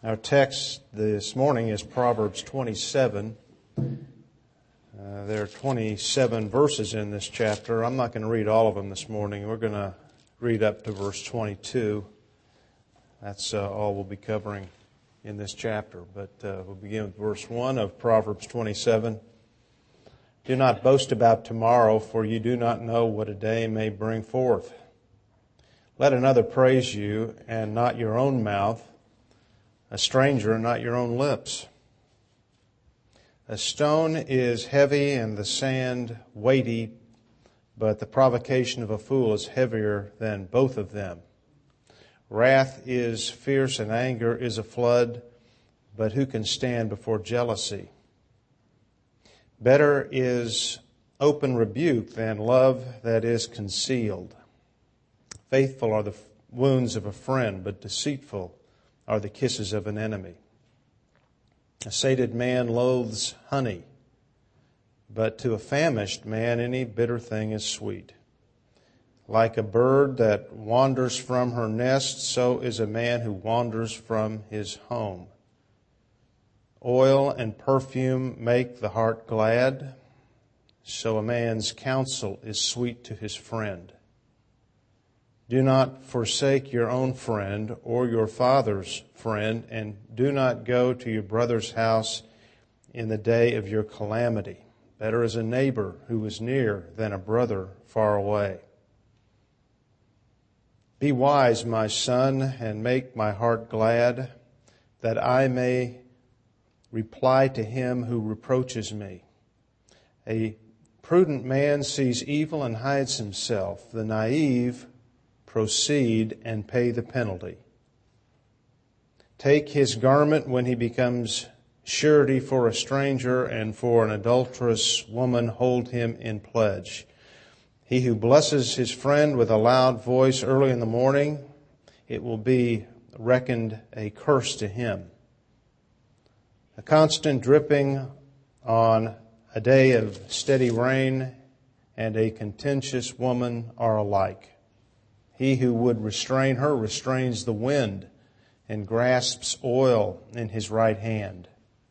Our text this morning is Proverbs 27. There are 27 verses in this chapter. I'm not going to read all of them this morning. We're going to read up to verse 22. That's all we'll be covering in this chapter. But we'll begin with verse 1 of Proverbs 27. Do not boast about tomorrow, for you do not know what a day may bring forth. Let another praise you, and not your own mouth, a stranger, not your own lips. A stone is heavy and the sand weighty, but the provocation of a fool is heavier than both of them. Wrath is fierce and anger is a flood, but who can stand before jealousy? Better is open rebuke than love that is concealed. Faithful are the wounds of a friend, but deceitful are the kisses of an enemy. A sated man loathes honey, but to a famished man any bitter thing is sweet. Like a bird that wanders from her nest, so is a man who wanders from his home. Oil and perfume make the heart glad, so a man's counsel is sweet to his friend. Do not forsake your own friend or your father's friend, and do not go to your brother's house in the day of your calamity. Better is a neighbor who is near than a brother far away. Be wise, my son, and make my heart glad, that I may reply to him who reproaches me. A prudent man sees evil and hides himself. The naive proceed and pay the penalty. Take his garment when he becomes surety for a stranger, and for an adulterous woman hold him in pledge. He who blesses his friend with a loud voice early in the morning, it will be reckoned a curse to him. A constant dripping on a day of steady rain and a contentious woman are alike. He who would restrain her restrains the wind and grasps oil in his right hand.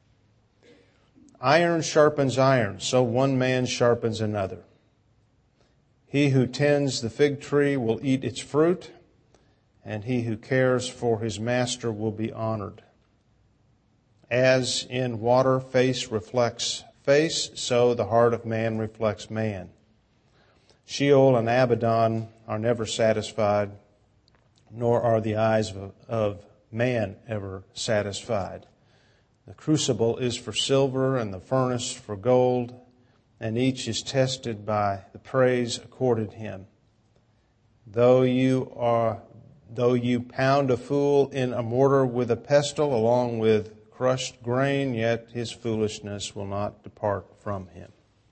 Iron sharpens iron, so one man sharpens another. He who tends the fig tree will eat its fruit, and he who cares for his master will be honored. As in water face reflects face, so the heart of man reflects man. Sheol and Abaddon are never satisfied, nor are the eyes of man ever satisfied. The crucible is for silver and the furnace for gold, and each is tested by the praise accorded him. Though you pound a fool in a mortar with a pestle along with crushed grain, yet his foolishness will not depart from him.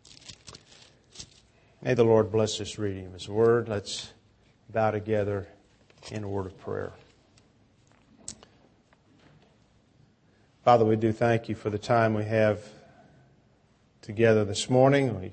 May the Lord bless this reading of His Word. Let's bow together in a word of prayer. Father, we do thank You for the time we have together this morning. We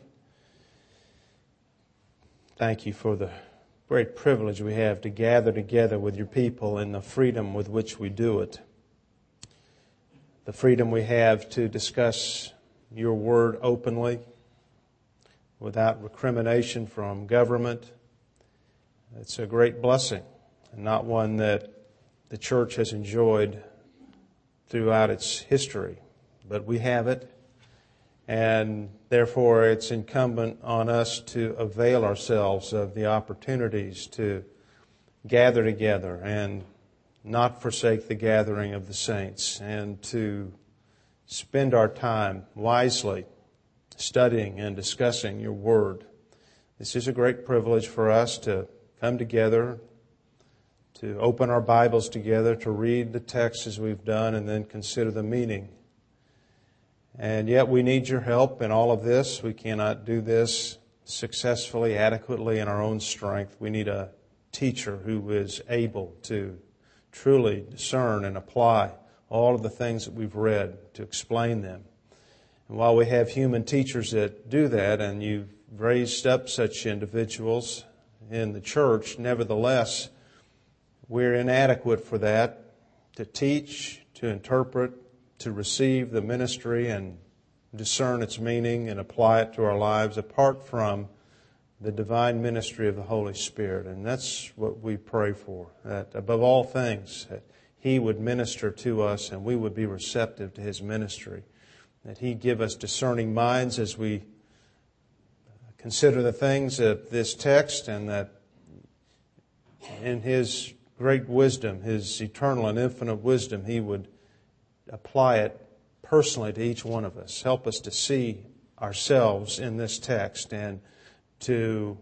thank You for the great privilege we have to gather together with Your people and the freedom with which we do it. The freedom we have to discuss Your Word openly, without recrimination from government. It's a great blessing, and not one that the church has enjoyed throughout its history. But we have it, and therefore it's incumbent on us to avail ourselves of the opportunities to gather together and not forsake the gathering of the saints, and to spend our time wisely studying and discussing Your Word. This is a great privilege for us to come together, to open our Bibles together, to read the text as we've done, and then consider the meaning. And yet we need Your help in all of this. We cannot do this successfully, adequately in our own strength. We need a teacher who is able to truly discern and apply all of the things that we've read, to explain them. And while we have human teachers that do that, and You've raised up such individuals in the church, nevertheless, we're inadequate for that, to teach, to interpret, to receive the ministry and discern its meaning and apply it to our lives apart from the divine ministry of the Holy Spirit. And that's what we pray for, that above all things, that He would minister to us and we would be receptive to His ministry, that He'd give us discerning minds as we consider the things of this text, and that in His great wisdom, His eternal and infinite wisdom, He would apply it personally to each one of us. Help us to see ourselves in this text and to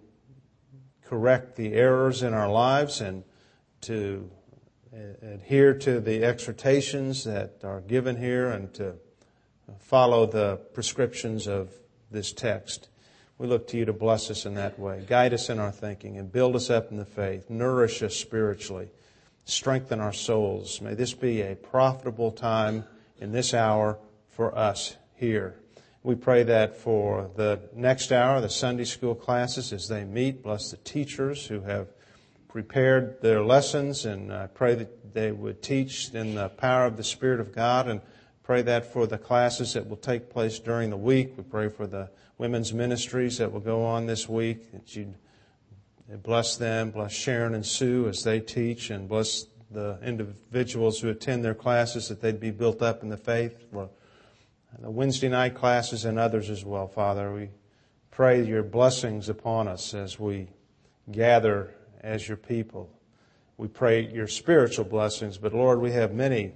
correct the errors in our lives and to adhere to the exhortations that are given here and to follow the prescriptions of this text. We look to You to bless us in that way. Guide us in our thinking and build us up in the faith. Nourish us spiritually. Strengthen our souls. May this be a profitable time in this hour for us here. We pray that for the next hour, the Sunday school classes as they meet, bless the teachers who have prepared their lessons, and I pray that they would teach in the power of the Spirit of God, and pray that for the classes that will take place during the week. We pray for the women's ministries that will go on this week, that You'd bless them, bless Sharon and Sue as they teach, and bless the individuals who attend their classes, that they'd be built up in the faith. For the Wednesday night classes and others as well, Father, we pray Your blessings upon us as we gather as Your people. We pray Your spiritual blessings, but Lord, we have many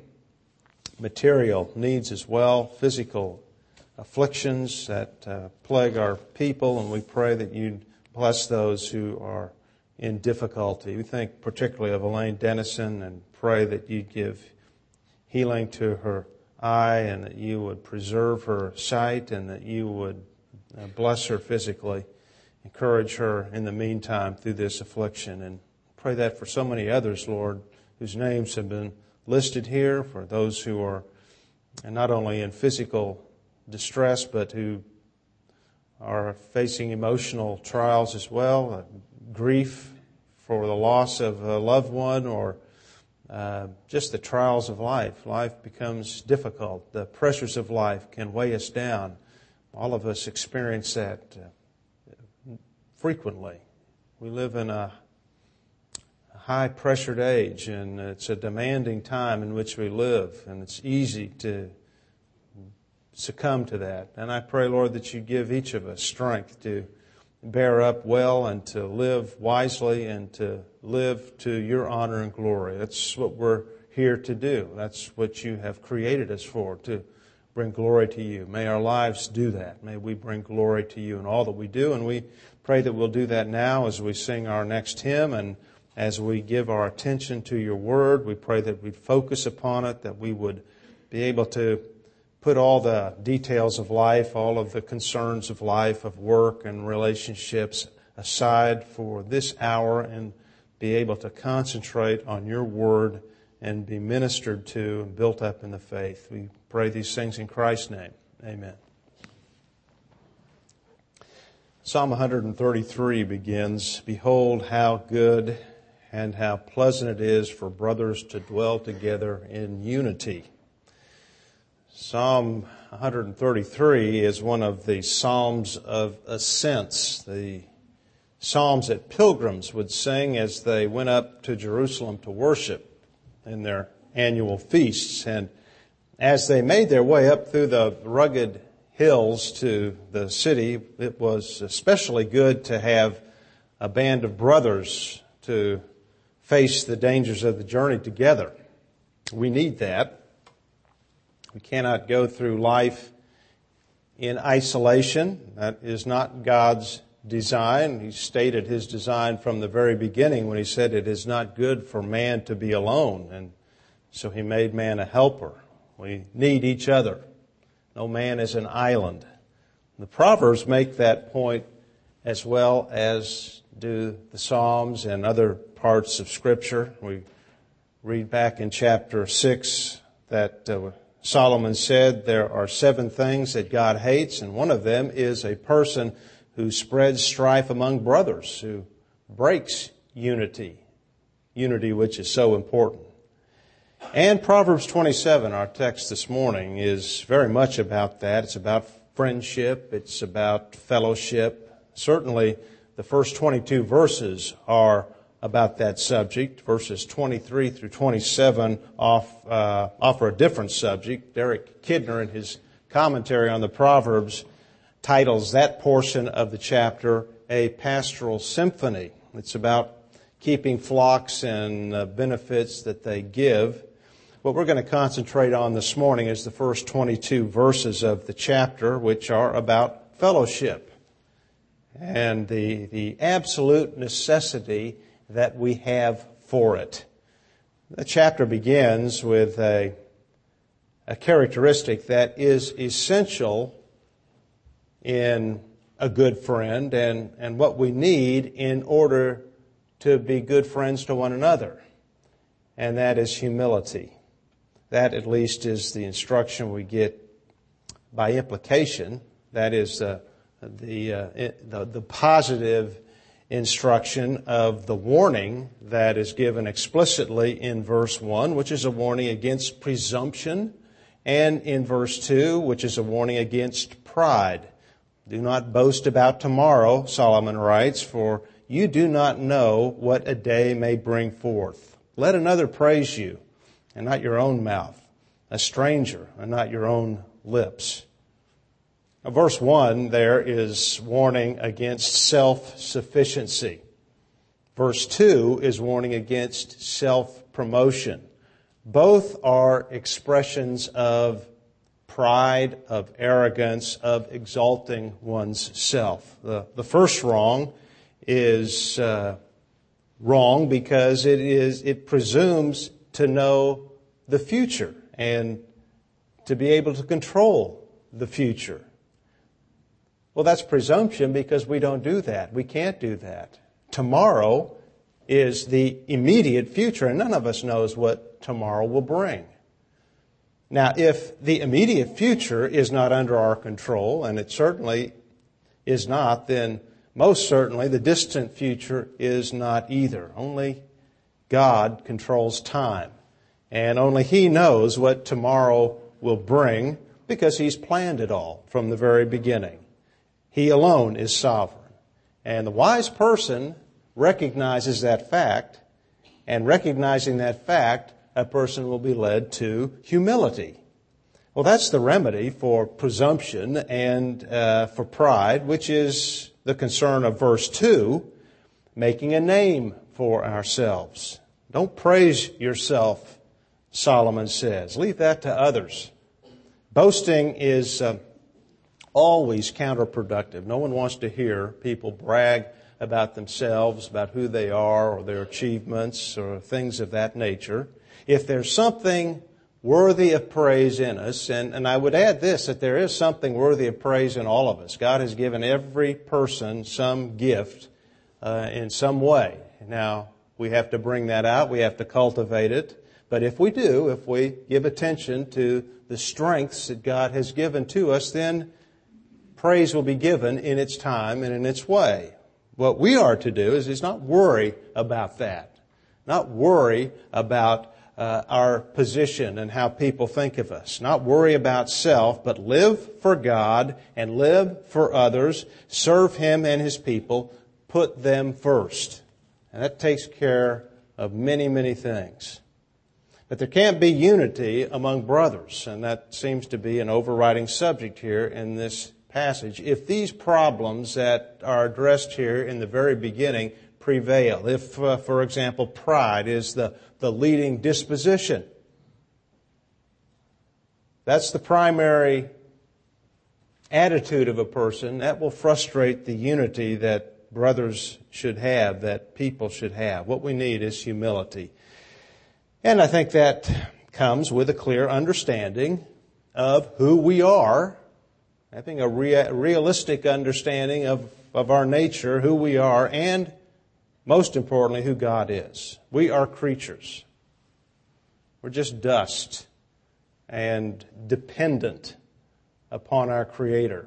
material needs as well, physical afflictions that plague our people, and we pray that You'd bless those who are in difficulty. We think particularly of Elaine Dennison and pray that You'd give healing to her eye and that You would preserve her sight and that You would bless her physically, encourage her in the meantime through this affliction. And pray that for so many others, Lord, whose names have been listed here, for those who are not only in physical distress but who are facing emotional trials as well, grief for the loss of a loved one, or just the trials of life. Life becomes difficult. The pressures of life can weigh us down. All of us experience that frequently. We live in a high-pressured age, and it's a demanding time in which we live, and it's easy to succumb to that. And I pray, Lord, that You give each of us strength to bear up well and to live wisely and to live to Your honor and glory. That's what we're here to do. That's what You have created us for, to bring glory to You. May our lives do that. May we bring glory to You in all that we do. And we pray that we'll do that now as we sing our next hymn and as we give our attention to Your Word. We pray that we'd focus upon it, that we would be able to put all the details of life, all of the concerns of life, of work and relationships aside for this hour and be able to concentrate on Your Word and be ministered to and built up in the faith. We pray these things in Christ's name. Amen. Psalm 133 begins, "Behold how good and how pleasant it is for brothers to dwell together in unity." Psalm 133 is one of the Psalms of Ascents, the psalms that pilgrims would sing as they went up to Jerusalem to worship in their annual feasts. And as they made their way up through the rugged hills to the city, it was especially good to have a band of brothers to face the dangers of the journey together. We need that. We cannot go through life in isolation. That is not God's design. He stated His design from the very beginning when He said it is not good for man to be alone. And so He made man a helper. We need each other. No man is an island. The Proverbs make that point as well as do the Psalms and other parts of Scripture. We read back in chapter 6 that Solomon said there are 7 things that God hates, and one of them is a person who spreads strife among brothers, who breaks unity which is so important. And Proverbs 27, our text this morning, is very much about that. It's about friendship. It's about fellowship. Certainly, the first 22 verses are about that subject. Verses 23 through 27 offer a different subject. Derek Kidner, in his commentary on the Proverbs, titles that portion of the chapter A Pastoral Symphony. It's about keeping flocks and benefits that they give. What we're going to concentrate on this morning is the first 22 verses of the chapter, which are about fellowship and the absolute necessity that we have for it. The chapter begins with a characteristic that is essential in a good friend and what we need in order to be good friends to one another, and that is humility. That, at least, is the instruction we get by implication. That is the positive instruction of the warning that is given explicitly in verse 1, which is a warning against presumption, and in verse 2, which is a warning against pride. Do not boast about tomorrow, Solomon writes, for you do not know what a day may bring forth. Let another praise you, and not your own mouth, a stranger, and not your own lips. Now, verse 1 there is warning against self-sufficiency. Verse 2 is warning against self-promotion. Both are expressions of pride, of arrogance, of exalting one's self. The first wrong is wrong because it presumes to know the future and to be able to control the future. Well, that's presumption because we don't do that. We can't do that. Tomorrow is the immediate future, and none of us knows what tomorrow will bring. Now, if the immediate future is not under our control, and it certainly is not, then most certainly the distant future is not either. Only God controls time. And only He knows what tomorrow will bring because He's planned it all from the very beginning. He alone is sovereign. And the wise person recognizes that fact, and recognizing that fact, a person will be led to humility. Well, that's the remedy for presumption and for pride, which is the concern of verse 2, making a name for ourselves. Don't praise yourself, Solomon says. Leave that to others. Boasting is always counterproductive. No one wants to hear people brag about themselves, about who they are, or their achievements, or things of that nature. If there's something worthy of praise in us, and I would add this, that there is something worthy of praise in all of us. God has given every person some gift in some way. Now, we have to bring that out. We have to cultivate it. But if we do, if we give attention to the strengths that God has given to us, then praise will be given in its time and in its way. What we are to do is not worry about that. Not worry about our position and how people think of us. Not worry about self, but live for God and live for others. Serve Him and His people. Put them first. And that takes care of many, many things. But there can't be unity among brothers, and that seems to be an overriding subject here in this passage. If these problems that are addressed here in the very beginning prevail, if, for example, pride is the leading disposition, that's the primary attitude of a person, that will frustrate the unity that brothers should have, that people should have. What we need is humility. And I think that comes with a clear understanding of who we are, having a realistic understanding of our nature, who we are, and most importantly, who God is. We are creatures. We're just dust and dependent upon our Creator.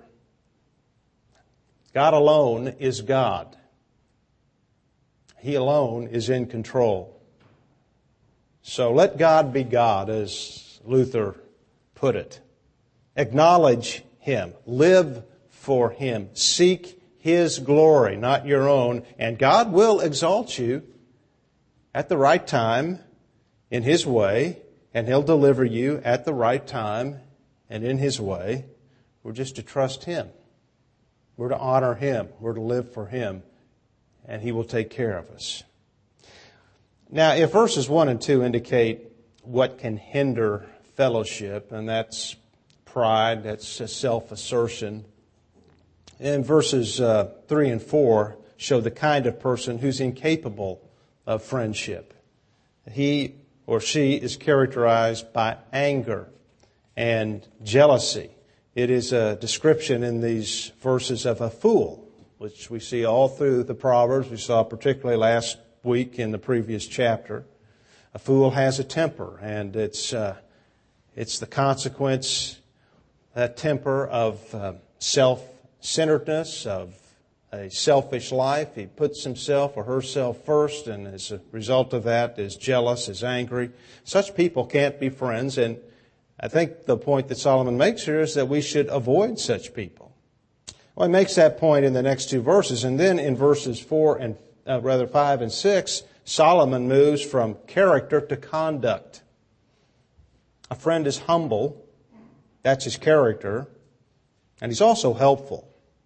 God alone is God. He alone is in control. So let God be God, as Luther put it. Acknowledge Him. Live for Him. Seek His glory, not your own. And God will exalt you at the right time, in His way, and He'll deliver you at the right time and in His way. We're just to trust Him. We're to honor Him. We're to live for Him, and He will take care of us. Now, if verses 1 and 2 indicate what can hinder fellowship, and that's pride, that's self-assertion, and verses 3 and 4 show the kind of person who's incapable of friendship. He or she is characterized by anger and jealousy. It is a description in these verses of a fool, which we see all through the Proverbs. We saw particularly last week in the previous chapter. A fool has a temper, and it's the consequence, that temper, of self-centeredness, of a selfish life. He puts himself or herself first, and as a result of that is jealous, is angry. Such people can't be friends, and I think the point that Solomon makes here is that we should avoid such people. Well, he makes that point in the next two verses, and then in verses 5 and 6, Solomon moves from character to conduct. A friend is humble, that's his character, and he's also helpful.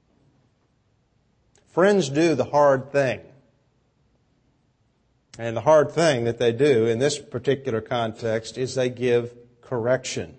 Friends do the hard thing. And the hard thing that they do in this particular context is they give correction.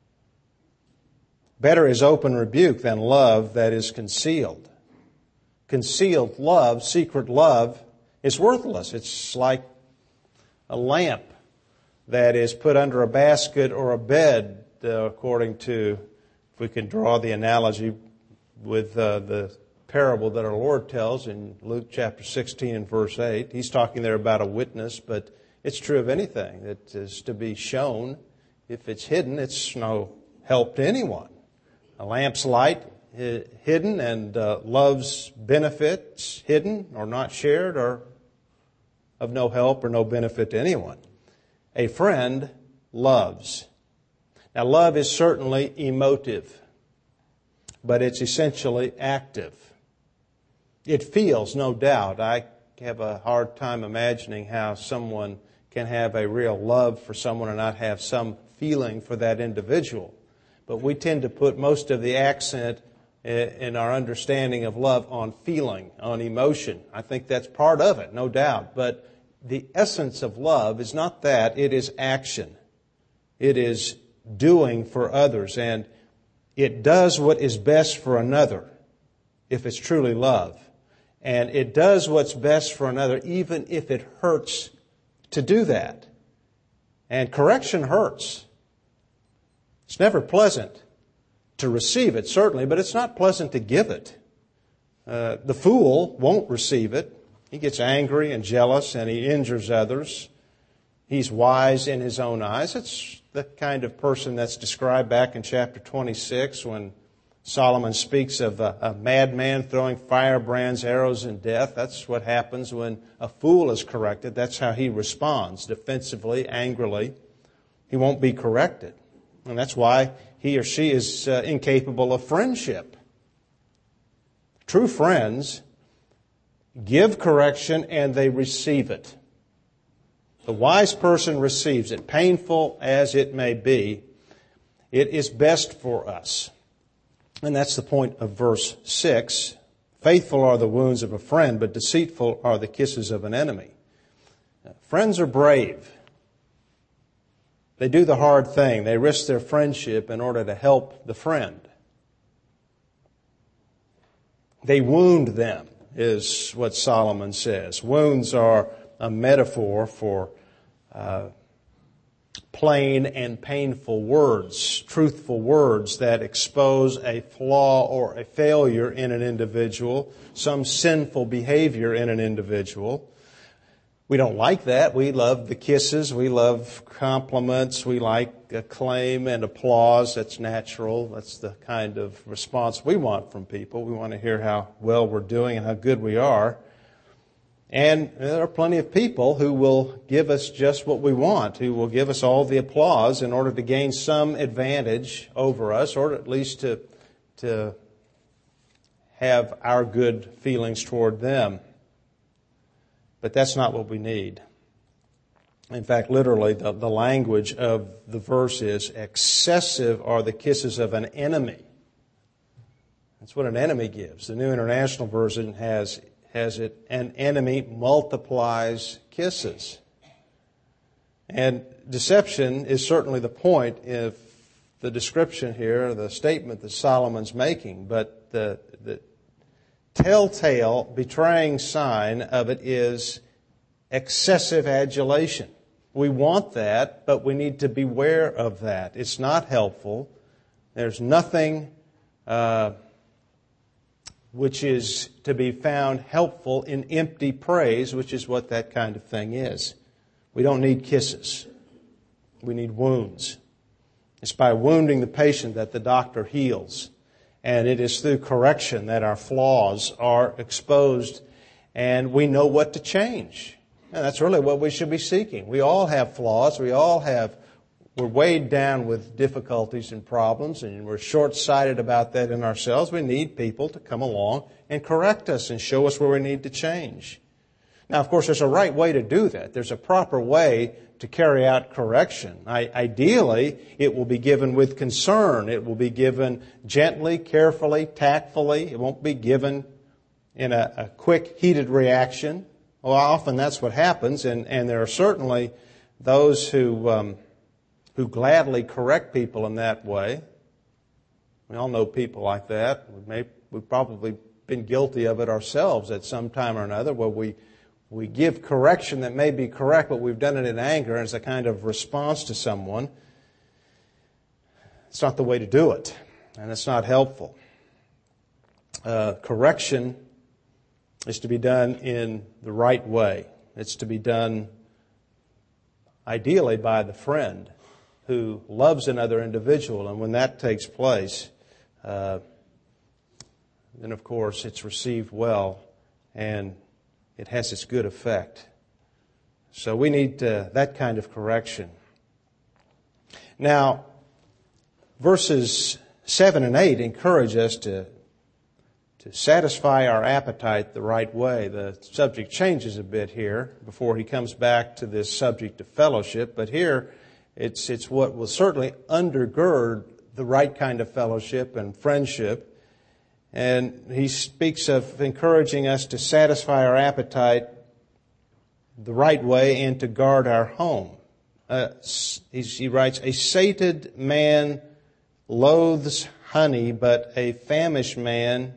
Better is open rebuke than love that is concealed. Concealed love, secret love, is worthless. It's like a lamp that is put under a basket or a bed, according to, if we can draw the analogy with the parable that our Lord tells in Luke chapter 16 and verse 8. He's talking there about a witness, but it's true of anything that is to be shown. If it's hidden, it's no help to anyone. A lamp's light hidden and love's benefits hidden or not shared are of no help or no benefit to anyone. A friend loves. Now, love is certainly emotive, but it's essentially active. It feels, no doubt. I have a hard time imagining how someone can have a real love for someone and not have some feeling for that individual. But we tend to put most of the accent in our understanding of love on feeling, on emotion. I think that's part of it, no doubt. But the essence of love is not that. It is action. It is doing for others. And it does what is best for another if it's truly love. And it does what's best for another even if it hurts to do that. And correction hurts. It's never pleasant to receive it, certainly, but it's not pleasant to give it. The fool won't receive it. He gets angry and jealous and he injures others. He's wise in his own eyes. It's the kind of person that's described back in chapter 26 when Solomon speaks of a madman throwing firebrands, arrows, and death. That's what happens when a fool is corrected. That's how he responds, defensively, angrily. He won't be corrected. And that's why he or she is incapable of friendship. True friends give correction and they receive it. The wise person receives it, painful as it may be. It is best for us. And that's the point of verse 6. Faithful are the wounds of a friend, but deceitful are the kisses of an enemy. Friends are brave. They do the hard thing. They risk their friendship in order to help the friend. They wound them, is what Solomon says. Wounds are a metaphor for plain and painful words, truthful words that expose a flaw or a failure in an individual, some sinful behavior in an individual. We don't like that. We love the kisses. We love compliments. We like acclaim and applause. That's natural. That's the kind of response we want from people. We want to hear how well we're doing and how good we are. And there are plenty of people who will give us just what we want, who will give us all the applause in order to gain some advantage over us, or at least to have our good feelings toward them. But that's not what we need. In fact, literally, the language of the verse is, excessive are the kisses of an enemy. That's what an enemy gives. The New International Version has it, an enemy multiplies kisses. And deception is certainly the point of the description here, the statement that Solomon's making. But the telltale, betraying sign of it is excessive adulation. We want that, but we need to beware of that. It's not helpful. There's nothing which is to be found helpful in empty praise, which is what that kind of thing is. We don't need kisses. We need wounds. It's by wounding the patient that the doctor heals. And it is through correction that our flaws are exposed and we know what to change. And that's really what we should be seeking. We all have flaws. We're weighed down with difficulties and problems, and we're short-sighted about that in ourselves. We need people to come along and correct us and show us where we need to change. Now, of course, there's a right way to do that. There's a proper way to carry out correction. Ideally, it will be given with concern. It will be given gently, carefully, tactfully. It won't be given in a quick, heated reaction. Well, often that's what happens, and there are certainly those who gladly correct people in that way. We all know people like that. We've probably been guilty of it ourselves at some time or another, where we give correction that may be correct, but we've done it in anger as a kind of response to someone. It's not the way to do it, and it's not helpful. Correction is to be done in the right way. It's to be done ideally by the friend who loves another individual. And when that takes place, then of course it's received well and it has its good effect. So we need that kind of correction. Now, verses 7 and 8 encourage us to satisfy our appetite the right way. The subject changes a bit here before he comes back to this subject of fellowship, but here it's what will certainly undergird the right kind of fellowship and friendship. And he speaks of encouraging us to satisfy our appetite the right way and to guard our home. He writes, a sated man loathes honey, but to a famished man,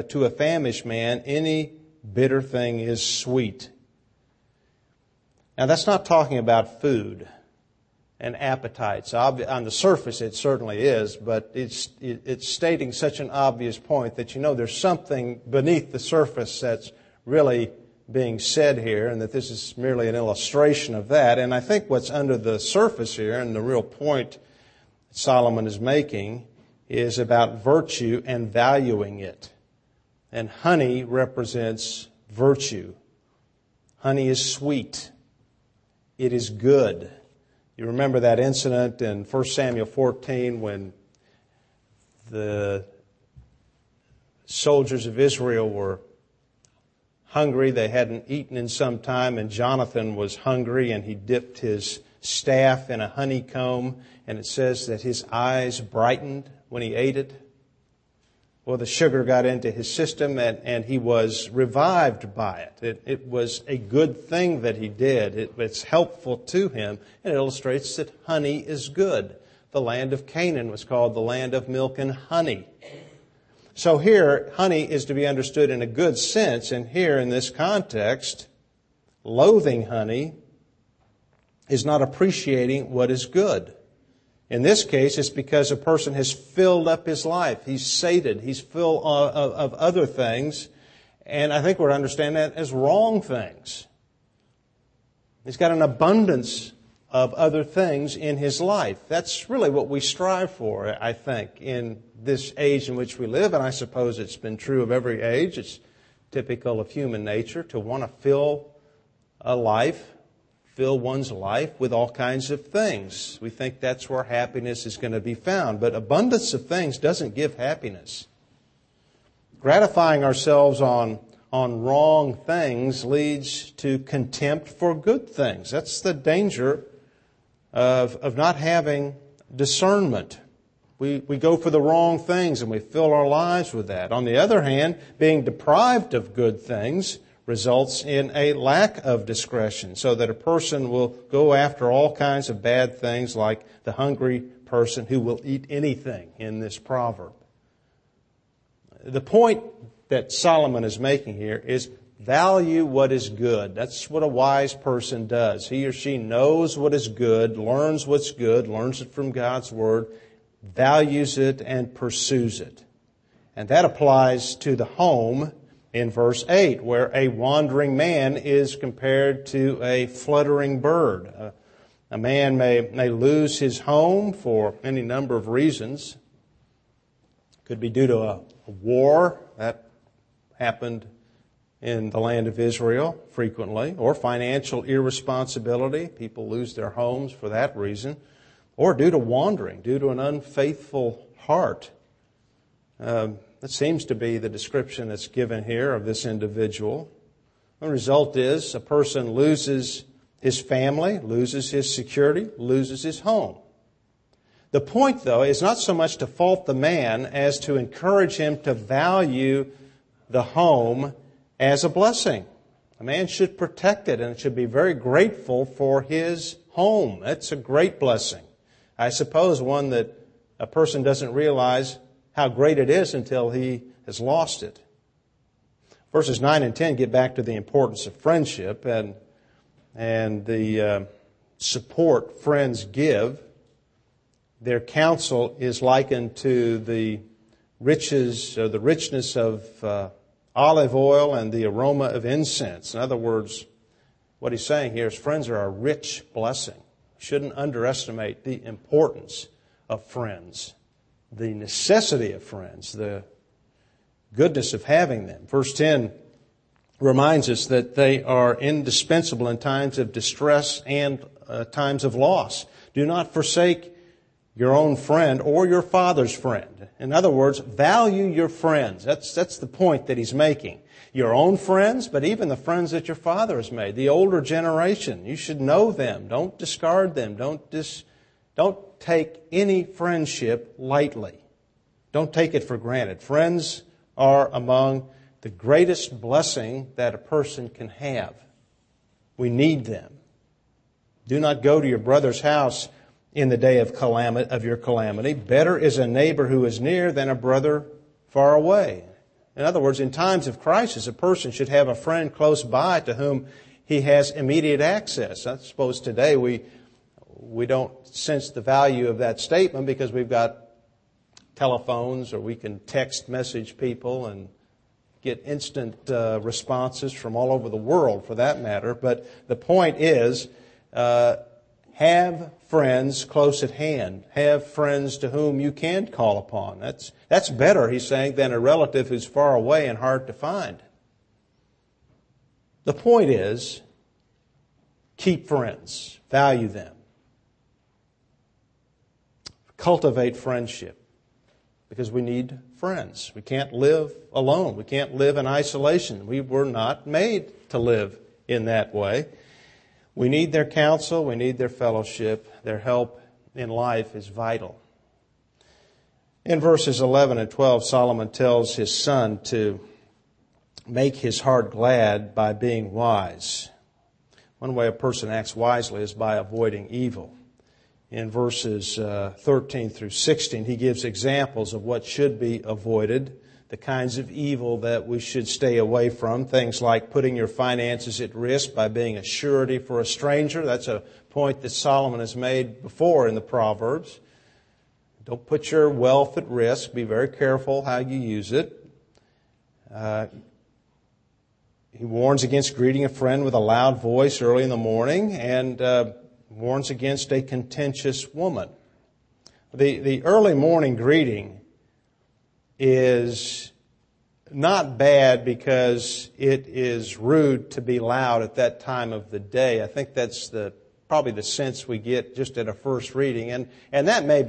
any bitter thing is sweet. Now, that's not talking about food and appetites. On the surface, it certainly is, but it's stating such an obvious point that there's something beneath the surface that's really being said here, and that this is merely an illustration of that. And I think what's under the surface here, and the real point Solomon is making, is about virtue and valuing it. And honey represents virtue. Honey is sweet. It is good. You remember that incident in 1 Samuel 14 when the soldiers of Israel were hungry. They hadn't eaten in some time, and Jonathan was hungry, and he dipped his staff in a honeycomb, and it says that his eyes brightened when he ate it. Well, the sugar got into his system, and he was revived by it. It was a good thing that he did. It's helpful to him, and it illustrates that honey is good. The land of Canaan was called the land of milk and honey. So here, honey is to be understood in a good sense, and here in this context, loathing honey is not appreciating what is good. In this case, it's because a person has filled up his life. He's sated. He's full of other things. And I think we're to understand that as wrong things. He's got an abundance of other things in his life. That's really what we strive for, I think, in this age in which we live. And I suppose it's been true of every age. It's typical of human nature, to want to fill one's life with all kinds of things. We think that's where happiness is going to be found. But abundance of things doesn't give happiness. Gratifying ourselves on wrong things leads to contempt for good things. That's the danger of not having discernment. We go for the wrong things and we fill our lives with that. On the other hand, being deprived of good things results in a lack of discretion, so that a person will go after all kinds of bad things, like the hungry person who will eat anything in this proverb. The point that Solomon is making here is value what is good. That's what a wise person does. He or she knows what is good, learns what's good, learns it from God's Word, values it and pursues it. And that applies to the home in verse 8, where a wandering man is compared to a fluttering bird. A man may lose his home for any number of reasons. Could be due to a war that happened in the land of Israel frequently, or financial irresponsibility. People lose their homes for that reason, or due to wandering, due to an unfaithful heart. That seems to be the description that's given here of this individual. The result is a person loses his family, loses his security, loses his home. The point, though, is not so much to fault the man as to encourage him to value the home as a blessing. A man should protect it and should be very grateful for his home. That's a great blessing. I suppose one that a person doesn't realize how great it is until he has lost it. Verses 9 and 10 get back to the importance of friendship and the support friends give. Their counsel is likened to the riches or the richness of olive oil and the aroma of incense. In other words, what he's saying here is friends are a rich blessing. Shouldn't underestimate the importance of friends, the necessity of friends, the goodness of having them. Verse 10 reminds us that they are indispensable in times of distress and times of loss. Do not forsake your own friend or your father's friend. In other words, value your friends. That's the point that he's making. Your own friends, but even the friends that your father has made, the older generation. You should know them. Don't discard them. Don't take any friendship lightly. Don't take it for granted. Friends are among the greatest blessing that a person can have. We need them. Do not go to your brother's house in the day of your calamity. Better is a neighbor who is near than a brother far away. In other words, in times of crisis, a person should have a friend close by to whom he has immediate access. I suppose today we don't sense the value of that statement because we've got telephones, or we can text message people and get instant responses from all over the world for that matter. But the point is, have friends close at hand. Have friends to whom you can call upon. That's better, he's saying, than a relative who's far away and hard to find. The point is, keep friends. Value them. Cultivate friendship. Because we need friends. We can't live alone. We can't live in isolation. We were not made to live in that way. We need their counsel. We need their fellowship. Their help in life is vital. In verses 11 and 12, Solomon tells his son to make his heart glad by being wise. One way a person acts wisely is by avoiding evil. In verses 13 through 16, he gives examples of what should be avoided, the kinds of evil that we should stay away from, things like putting your finances at risk by being a surety for a stranger. That's a point that Solomon has made before in the Proverbs. Don't put your wealth at risk. Be very careful how you use it. He warns against greeting a friend with a loud voice early in the morning, and warns against a contentious woman. The early morning greeting is not bad because it is rude to be loud at that time of the day. I think that's probably the sense we get just at a first reading. And that may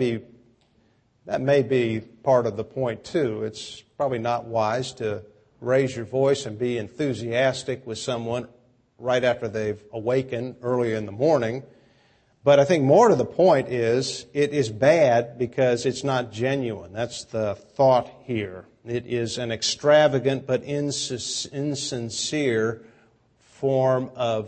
be part of the point too. It's probably not wise to raise your voice and be enthusiastic with someone right after they've awakened early in the morning. But I think more to the point is it is bad because it's not genuine. That's the thought here. It is an extravagant but insincere form of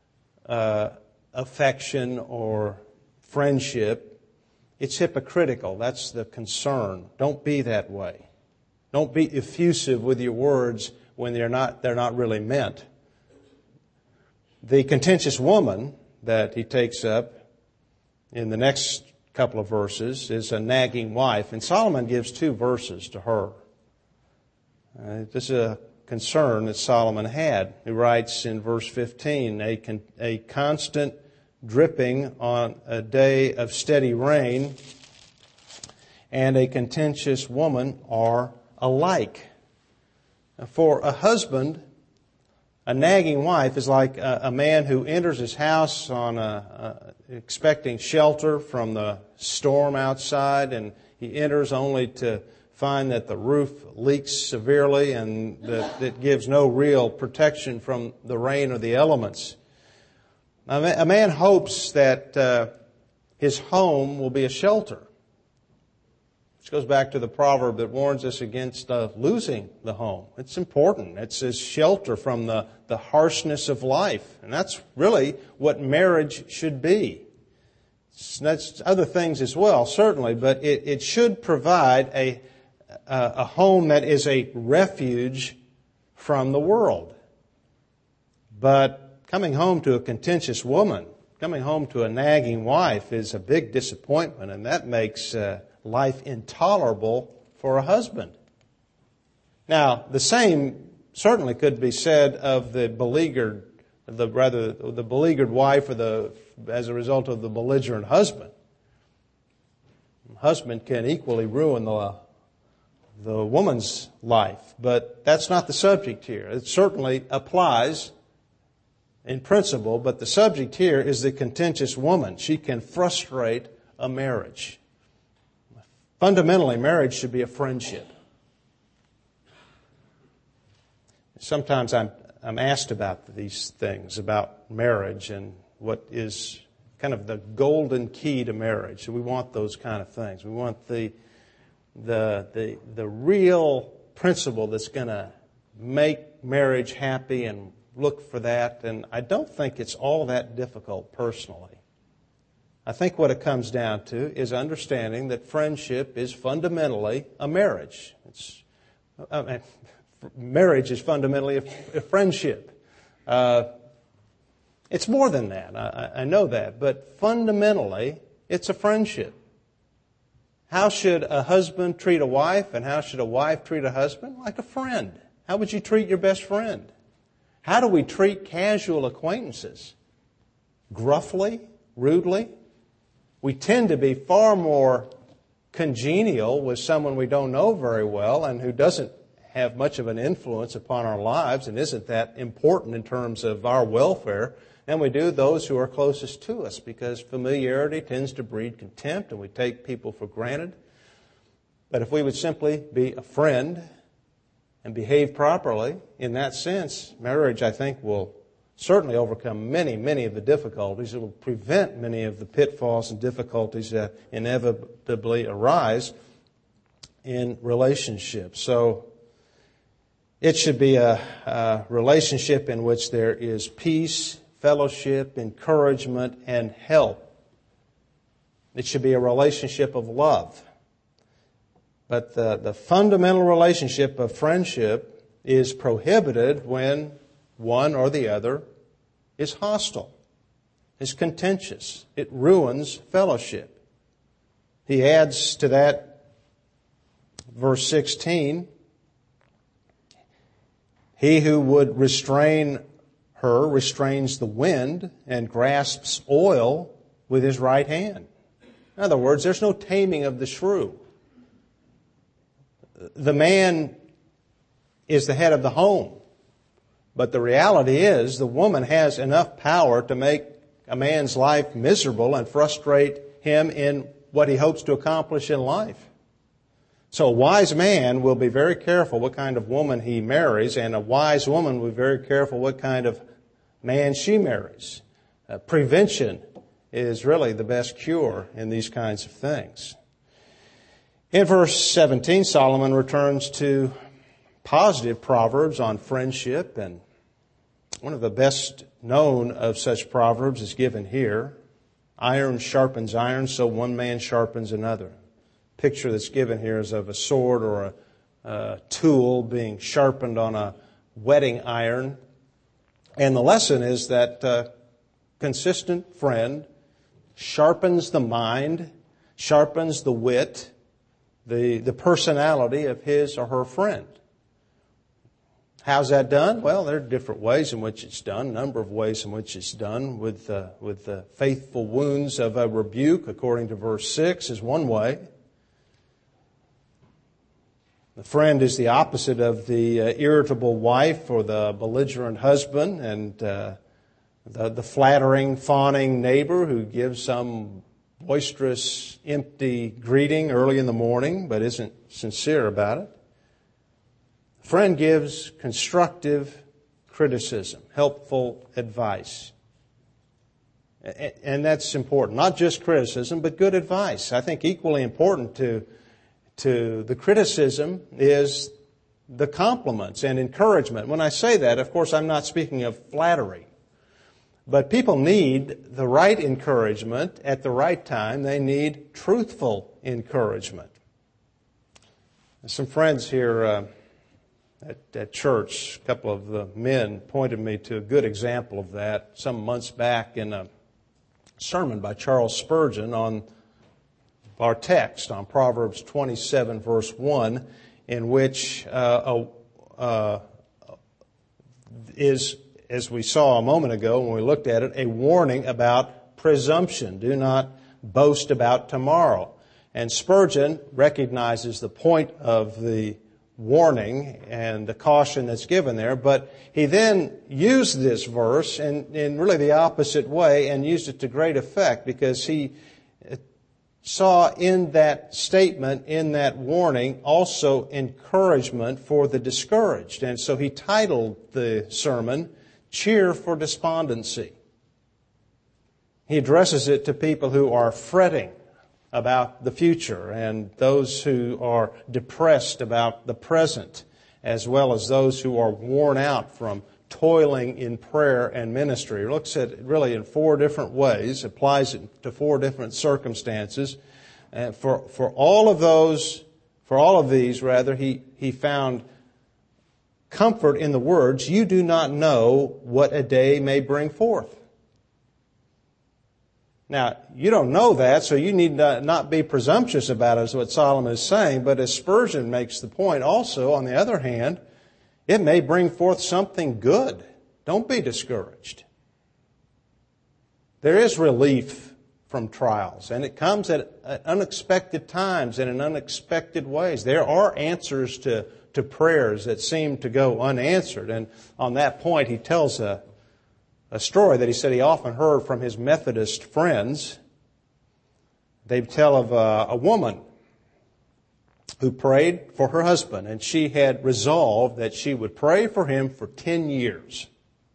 affection or friendship. It's hypocritical. That's the concern. Don't be that way. Don't be effusive with your words when they're not really meant. The contentious woman that he takes up in the next couple of verses is a nagging wife. And Solomon gives 2 verses to her. This is a concern that Solomon had. He writes in verse 15, a constant dripping on a day of steady rain and a contentious woman are alike. For a husband, a nagging wife is like a man who enters his house expecting shelter from the storm outside, and he enters only to find that the roof leaks severely and that it gives no real protection from the rain or the elements. A man hopes that his home will be a shelter. Which goes back to the proverb that warns us against losing the home. It's important. It's a shelter from the harshness of life. And that's really what marriage should be. That's other things as well, certainly, but it should provide a home that is a refuge from the world. But coming home to a contentious woman, coming home to a nagging wife is a big disappointment, and that makes life intolerable for a husband. Now, the same certainly could be said of the beleaguered wife as a result of the belligerent husband. The husband can equally ruin the woman's life, but that's not the subject here. It certainly applies in principle, but the subject here is the contentious woman. She can frustrate a marriage. Fundamentally, marriage should be a friendship. Sometimes I'm asked about these things, about marriage and what is kind of the golden key to marriage. We want those kind of things. We want the real principle that's going to make marriage happy and look for that. And I don't think it's all that difficult personally. I think what it comes down to is understanding that friendship is fundamentally a marriage. Marriage is fundamentally a friendship. It's more than that. I know that. But fundamentally, it's a friendship. How should a husband treat a wife, and how should a wife treat a husband? Like a friend. How would you treat your best friend? How do we treat casual acquaintances? Gruffly? Rudely? We tend to be far more congenial with someone we don't know very well and who doesn't have much of an influence upon our lives and isn't that important in terms of our welfare than we do those who are closest to us, because familiarity tends to breed contempt and we take people for granted. But if we would simply be a friend and behave properly in that sense, marriage, I think, will certainly overcome many, many of the difficulties. It will prevent many of the pitfalls and difficulties that inevitably arise in relationships. So it should be a relationship in which there is peace, fellowship, encouragement, and help. It should be a relationship of love. But the fundamental relationship of friendship is prohibited when one or the other is hostile, is contentious. It ruins fellowship. He adds to that, verse 16, he who would restrain her restrains the wind and grasps oil with his right hand. In other words, there's no taming of the shrew. The man is the head of the home. But the reality is the woman has enough power to make a man's life miserable and frustrate him in what he hopes to accomplish in life. So a wise man will be very careful what kind of woman he marries, and a wise woman will be very careful what kind of man she marries. Prevention is really the best cure in these kinds of things. In verse 17, Solomon returns to positive proverbs on friendship, and one of the best known of such proverbs is given here. Iron sharpens iron, so one man sharpens another. The picture that's given here is of a sword or a tool being sharpened on a whetting iron. And the lesson is that a consistent friend sharpens the mind, sharpens the wit, the personality of his or her friend. How's that done? Well, there are different ways in which it's done, a number of ways in which it's done. With the faithful wounds of a rebuke, according to verse 6, is one way. The friend is the opposite of the irritable wife or the belligerent husband, and the flattering, fawning neighbor who gives some boisterous, empty greeting early in the morning but isn't sincere about it. A friend gives constructive criticism, helpful advice. And that's important. Not just criticism, but good advice. I think equally important to the criticism is the compliments and encouragement. When I say that, of course, I'm not speaking of flattery. But people need the right encouragement at the right time. They need truthful encouragement. Some friends here at church, a couple of the men pointed me to a good example of that some months back in a sermon by Charles Spurgeon on our text, on Proverbs 27, verse 1, in which is, as we saw a moment ago when we looked at it, a warning about presumption. Do not boast about tomorrow. And Spurgeon recognizes the point of the warning and the caution that's given there, but he then used this verse in really the opposite way and used it to great effect, because he saw in that statement, in that warning, also encouragement for the discouraged. And so he titled the sermon, Cheer for Despondency. He addresses it to people who are fretting about the future and those who are depressed about the present, as well as those who are worn out from toiling in prayer and ministry. He looks at it really in four different ways, applies it to four different circumstances. And for all of these, he found comfort in the words, you do not know what a day may bring forth. Now, you don't know that, so you need not be presumptuous about it, is what Solomon is saying. But as Spurgeon makes the point also, on the other hand, it may bring forth something good. Don't be discouraged. There is relief from trials, and it comes at unexpected times and in unexpected ways. There are answers to prayers that seem to go unanswered. And on that point, he tells a story that he said he often heard from his Methodist friends. They tell of a woman who prayed for her husband, and she had resolved that she would pray for him for 10 years.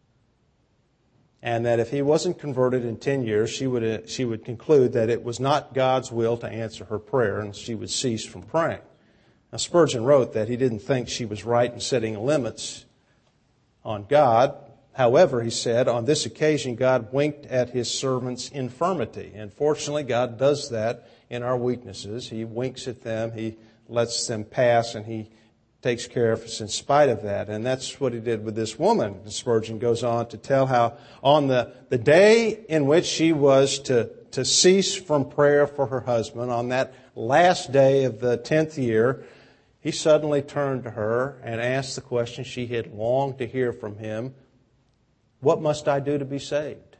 And that if he wasn't converted in 10 years, she would conclude that it was not God's will to answer her prayer, and she would cease from praying. Now, Spurgeon wrote that he didn't think she was right in setting limits on God. However, he said, on this occasion, God winked at his servant's infirmity. And fortunately, God does that in our weaknesses. He winks at them, he lets them pass, and he takes care of us in spite of that. And that's what he did with this woman. Spurgeon goes on to tell how on the day in which she was to cease from prayer for her husband, on that last day of the 10th year, he suddenly turned to her and asked the question she had longed to hear from him, what must I do to be saved?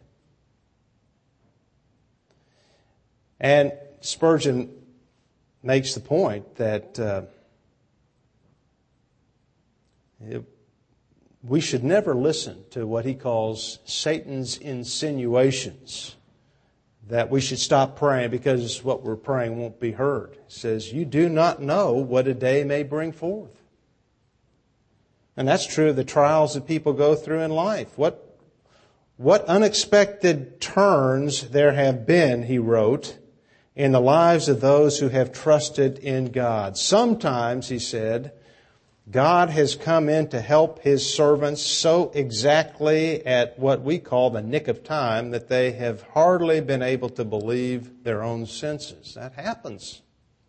And Spurgeon makes the point that We should never listen to what he calls Satan's insinuations that we should stop praying because what we're praying won't be heard. He says, you do not know what a day may bring forth. And that's true of the trials that people go through in life. What unexpected turns there have been, he wrote, in the lives of those who have trusted in God. Sometimes, he said, God has come in to help His servants so exactly at what we call the nick of time that they have hardly been able to believe their own senses. That happens.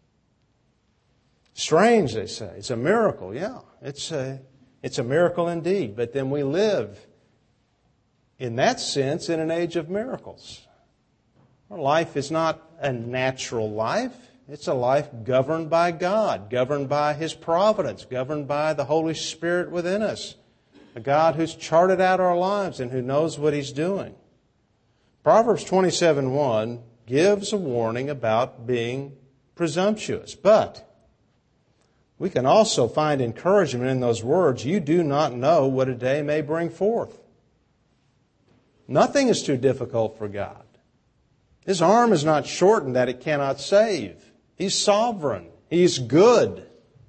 Strange, they say. It's a miracle. Yeah, it's a miracle indeed. But then we live, in that sense, in an age of miracles. Our life is not a natural life. It's a life governed by God, governed by His providence, governed by the Holy Spirit within us. A God who's charted out our lives and who knows what He's doing. Proverbs 27:1 gives a warning about being presumptuous. But we can also find encouragement in those words, you do not know what a day may bring forth. Nothing is too difficult for God. His arm is not shortened that it cannot save. He's sovereign. He's good.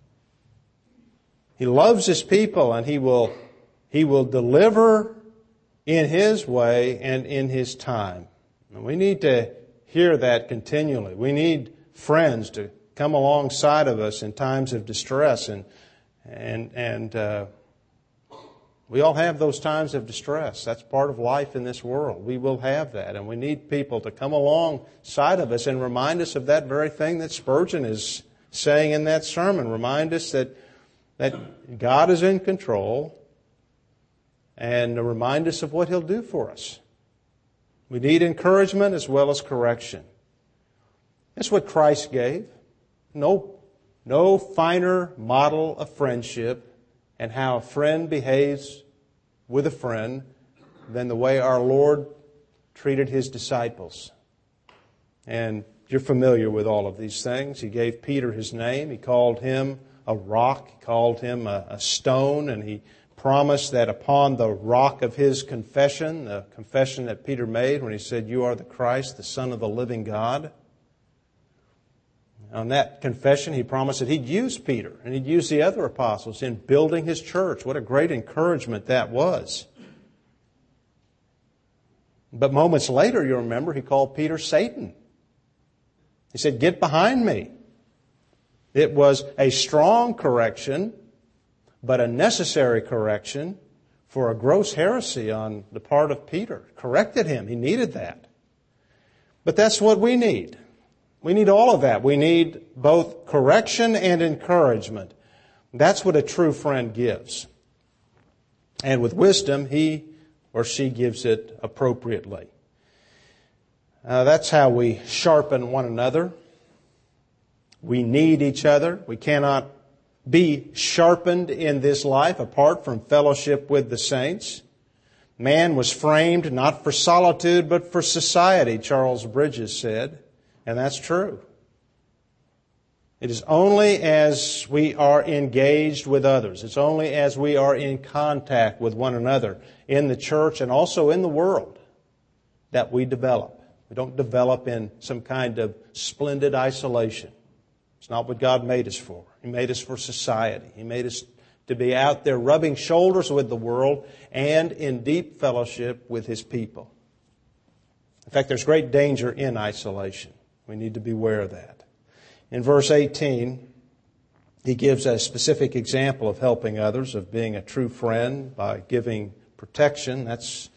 He loves His people and He will deliver in His way and in His time. And we need to hear that continually. We need friends to come alongside of us in times of distress. And we all have those times of distress. That's part of life in this world. We will have that. And we need people to come alongside of us and remind us of that very thing that Spurgeon is saying in that sermon. Remind us that God is in control and remind us of what He'll do for us. We need encouragement as well as correction. That's what Christ gave. No finer model of friendship and how a friend behaves with a friend than the way our Lord treated His disciples. And you're familiar with all of these things. He gave Peter his name. He called him a rock. He called him a stone. And He promised that upon the rock of his confession, the confession that Peter made when he said, you are the Christ, the Son of the living God. On that confession, He promised that He'd use Peter and He'd use the other apostles in building His church. What a great encouragement that was. But moments later, you remember, He called Peter Satan. He said, get behind me. It was a strong correction, but a necessary correction for a gross heresy on the part of Peter. Corrected him. He needed that. But that's what we need. We need all of that. We need both correction and encouragement. That's what a true friend gives. And with wisdom, he or she gives it appropriately. That's how we sharpen one another. We need each other. We cannot be sharpened in this life apart from fellowship with the saints. Man was framed not for solitude but for society, Charles Bridges said. And that's true. It is only as we are engaged with others, it's only as we are in contact with one another in the church and also in the world that we develop. We don't develop in some kind of splendid isolation. It's not what God made us for. He made us for society. He made us to be out there rubbing shoulders with the world and in deep fellowship with His people. In fact, there's great danger in isolation. We need to beware of that. In verse 18, he gives a specific example of helping others, of being a true friend by giving protection. That's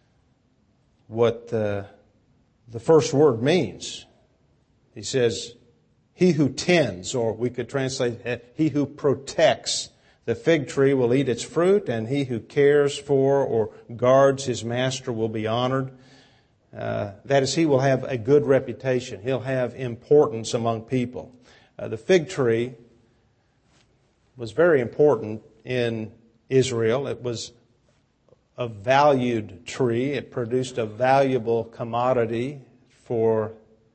what the first word means. He says, he who tends, or we could translate it, he who protects the fig tree will eat its fruit, and he who cares for or guards his master will be honored. That is, he will have a good reputation. He'll have importance among people. The fig tree was very important in Israel. It was a valued tree. It produced a valuable commodity for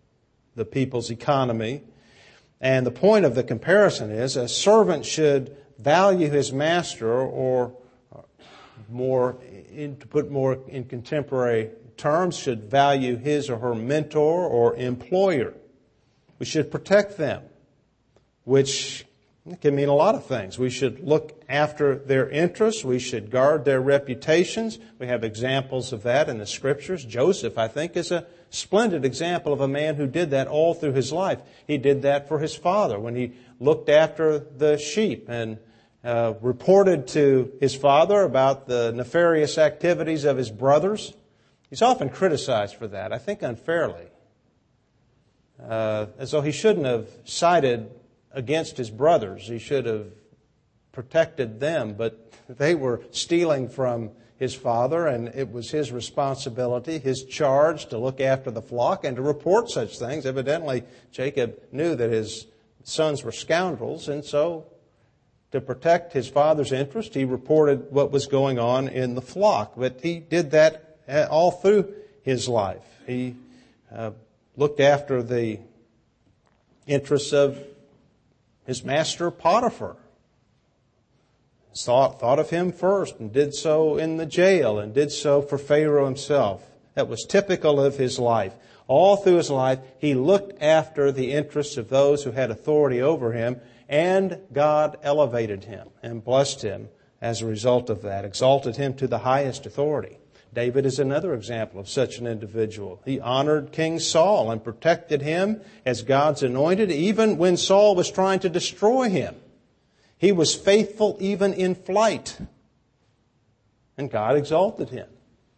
the people's economy. And the point of the comparison is a servant should value his master, or to put more in contemporary terms, should value his or her mentor or employer. We should protect them, which can mean a lot of things. We should look after their interests. We should guard their reputations. We have examples of that in the Scriptures. Joseph, I think, is a splendid example of a man who did that all through his life. He did that for his father when he looked after the sheep and reported to his father about the nefarious activities of his brothers. He's often criticized for that, I think unfairly, as though he shouldn't have sided against his brothers. He should have protected them, but they were stealing from his father, and it was his responsibility, his charge to look after the flock and to report such things. Evidently, Jacob knew that his sons were scoundrels, and so to protect his father's interest, he reported what was going on in the flock. But he did that all through his life. He looked after the interests of his master Potiphar. Thought of him first, and did so in the jail, and did so for Pharaoh himself. That was typical of his life. All through his life, he looked after the interests of those who had authority over him, and God elevated him and blessed him as a result of that, exalted him to the highest authority. David is another example of such an individual. He honored King Saul and protected him as God's anointed, even when Saul was trying to destroy him. He was faithful even in flight, and God exalted him.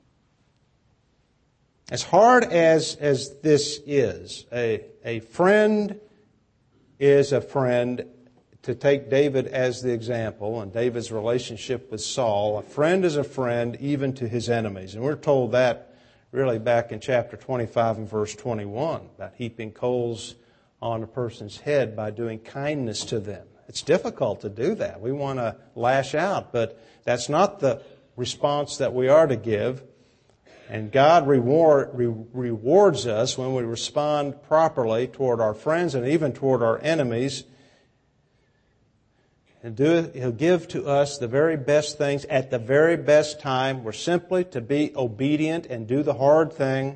As hard as this is, a friend is a friend. To take David as the example and David's relationship with Saul, a friend is a friend even to his enemies. And we're told that really back in chapter 25 and verse 21, about heaping coals on a person's head by doing kindness to them. It's difficult to do that. We want to lash out, but that's not the response that we are to give. And God rewards us when we respond properly toward our friends and even toward our enemies. And He'll give to us the very best things at the very best time. We're simply to be obedient and do the hard thing.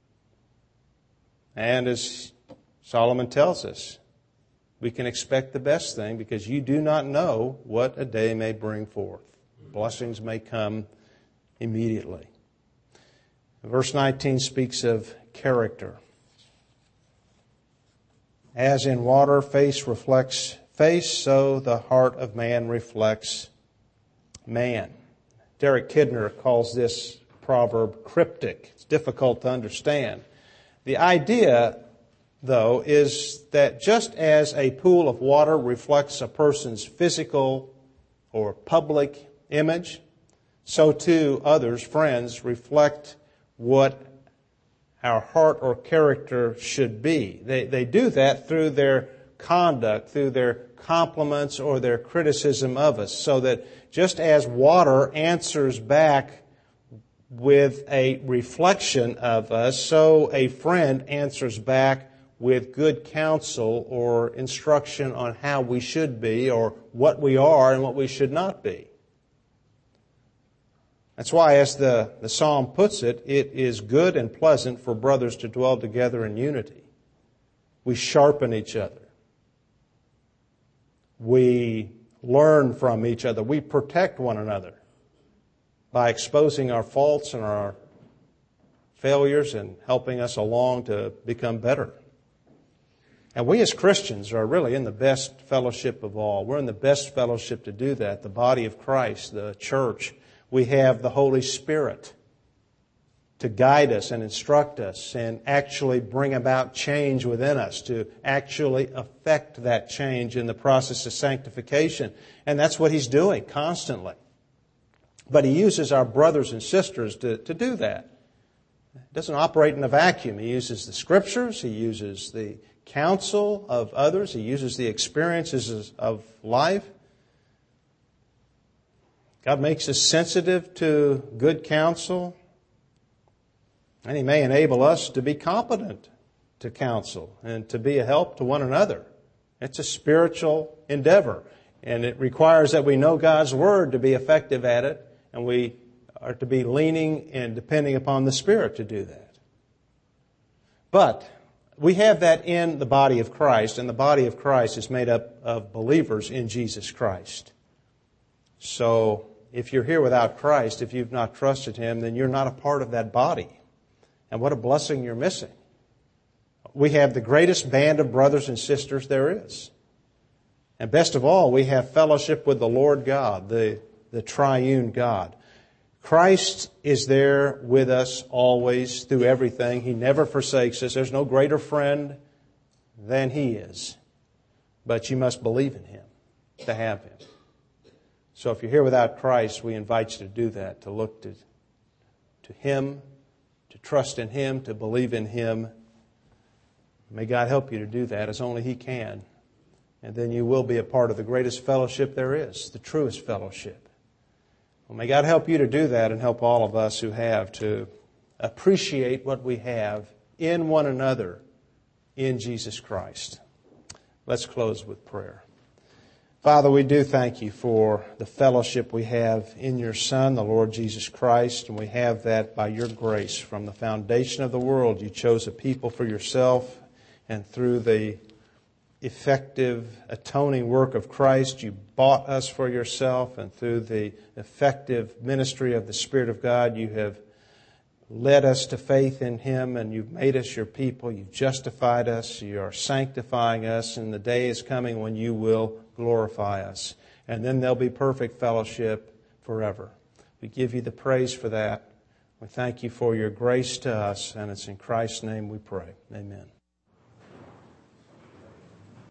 And as Solomon tells us, we can expect the best thing because you do not know what a day may bring forth. Blessings may come immediately. Verse 19 speaks of character. As in water, face reflects face, so the heart of man reflects man. Derek Kidner calls this proverb cryptic. It's difficult to understand. The idea, though, is that just as a pool of water reflects a person's physical or public image, so too others, friends, reflect what our heart or character should be. They do that through their conduct, through their compliments or their criticism of us, so that just as water answers back with a reflection of us, so a friend answers back with good counsel or instruction on how we should be or what we are and what we should not be. That's why, as the psalm puts it, it is good and pleasant for brothers to dwell together in unity. We sharpen each other. We learn from each other. We protect one another by exposing our faults and our failures and helping us along to become better. And we as Christians are really in the best fellowship of all. We're in the best fellowship to do that, the body of Christ, the church. We have the Holy Spirit to guide us and instruct us and actually bring about change within us, to actually affect that change in the process of sanctification. And that's what He's doing constantly. But He uses our brothers and sisters to do that. He doesn't operate in a vacuum. He uses the Scriptures. He uses the counsel of others. He uses the experiences of life. God makes us sensitive to good counsel. And He may enable us to be competent to counsel and to be a help to one another. It's a spiritual endeavor. And it requires that we know God's Word to be effective at it, and we are to be leaning and depending upon the Spirit to do that. But we have that in the body of Christ, and the body of Christ is made up of believers in Jesus Christ. So if you're here without Christ, if you've not trusted Him, then you're not a part of that body. And what a blessing you're missing. We have the greatest band of brothers and sisters there is. And best of all, we have fellowship with the Lord God, the triune God. Christ is there with us always through everything. He never forsakes us. There's no greater friend than He is. But you must believe in Him to have Him. So if you're here without Christ, we invite you to do that, to look to Him, to trust in Him, to believe in Him. May God help you to do that as only He can. And then you will be a part of the greatest fellowship there is, the truest fellowship. Well, may God help you to do that and help all of us who have to appreciate what we have in one another in Jesus Christ. Let's close with prayer. Father, we do thank You for the fellowship we have in Your Son, the Lord Jesus Christ, and we have that by Your grace. From the foundation of the world, You chose a people for Yourself, and through the effective atoning work of Christ, You bought us for Yourself, and through the effective ministry of the Spirit of God, You have led us to faith in Him, and You've made us Your people. You've justified us. You are sanctifying us, and the day is coming when You will glorify us. And then there'll be perfect fellowship forever. We give You the praise for that. We thank You for Your grace to us, and it's in Christ's name we pray. Amen.